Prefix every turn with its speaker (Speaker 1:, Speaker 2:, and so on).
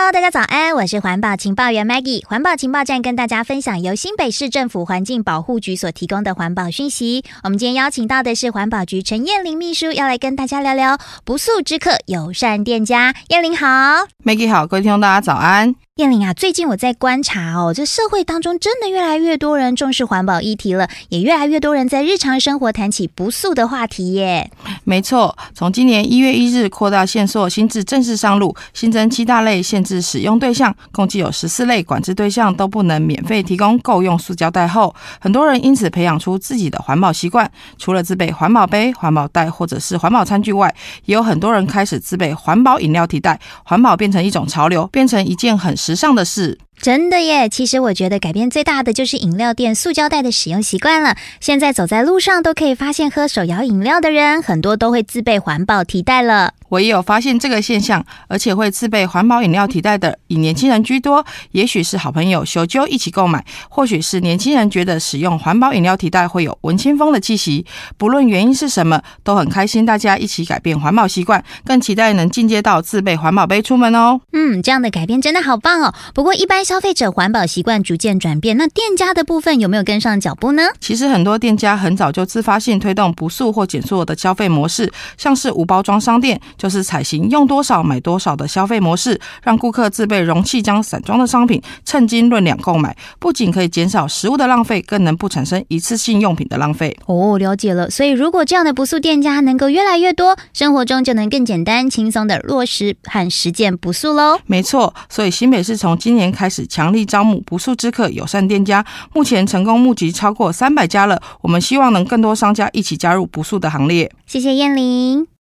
Speaker 1: Hello， 大家早安，我是环保情报员 Maggie。环保情报站跟大家分享由新北市政府环境保护局所提供的环保讯息。我们今天邀请到的是环保局陈燕玲秘书，要来跟大家聊聊不速之客友善店家。燕玲好。
Speaker 2: Maggie 好，各位听众大家早安。
Speaker 1: 燕玲啊，最近我在观察这社会当中真的越来越多人重视环保议题了，也越来越多人在日常生活谈起不速的话题耶。
Speaker 2: 没错，从今年1月1日扩大限塑新制正式上路，新增7大类限制使用对象，共计有14类管制对象都不能免费提供够用塑胶袋后，很多人因此培养出自己的环保习惯。除了自备环保杯、环保袋或者是环保餐具外，也有很多人开始自备环保饮料提袋，环保变成一种潮流，变成一件很时尚的事。
Speaker 1: 真的耶，其实我觉得改变最大的就是饮料店塑胶袋的使用习惯了。现在走在路上都可以发现喝手摇饮料的人很多都会自备环保提袋了。
Speaker 2: 我也有发现这个现象，而且会自备环保饮料提袋的以年轻人居多，也许是好朋友修揪一起购买，或许是年轻人觉得使用环保饮料提袋会有文青风的气息。不论原因是什么，都很开心大家一起改变环保习惯，更期待能进阶到自备环保杯出门哦。
Speaker 1: 这样的改变真的好棒哦。不过一般消费者环保习惯逐渐转变，那店家的部分有没有跟上脚步呢？
Speaker 2: 其实很多店家很早就自发性推动不塑或减塑的消费模式，像是无包装商店就是采行用多少买多少的消费模式，让顾客自备容器将散装的商品称斤论两购买，不仅可以减少食物的浪费，更能不产生一次性用品的浪费。
Speaker 1: 了解了。所以如果这样的不塑店家能够越来越多，生活中就能更简单轻松的落实和实践不塑咯。
Speaker 2: 没错，所以新北市从今年开始强力招募不塑之客友善店家，目前成功募集超过300家了。我们希望能更多商家一起加入不塑的行列。
Speaker 1: 谢谢燕玲。